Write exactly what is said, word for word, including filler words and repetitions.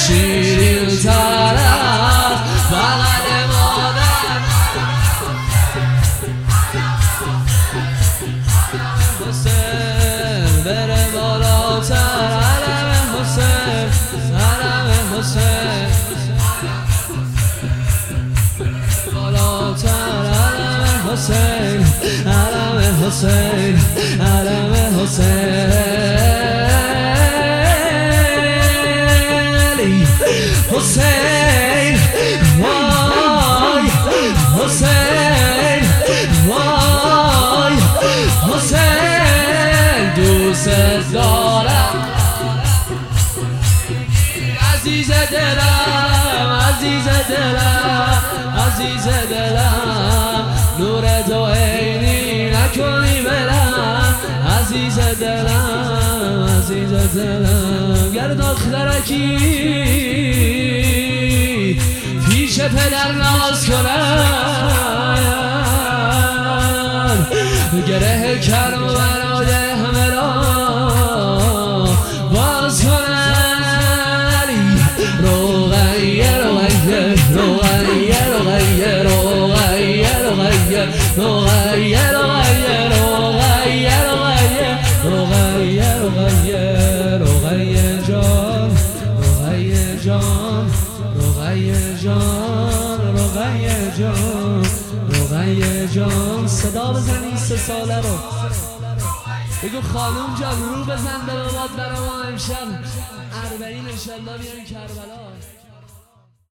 شیرین طرف بغل مادر حسین بره بالاتر علم حسین علم حسین بالاتر علم حسین علم حسین علم حسین حسین وای حسین وای حسین دوست دارم عزیز دلم عزیز دلم عزیز دلم نور تو عینی نکنی بلم عزیز دلم عزیز دلم گر دخترکی پیش پدر ناز کنم گره کرم برای همه را باز کنم روغیه روغیه روغیه روغیه روغیه روغیه روغیه روغیه روغیه روغیه روغیه روغیه جان روغیه جان روغیه جان روغیه جان روغیه جان صدا بزنی سه ساله رو بگو خانوم جان رو بزن به بابات برای ما امشب اربعین انشالله بیایم کربلا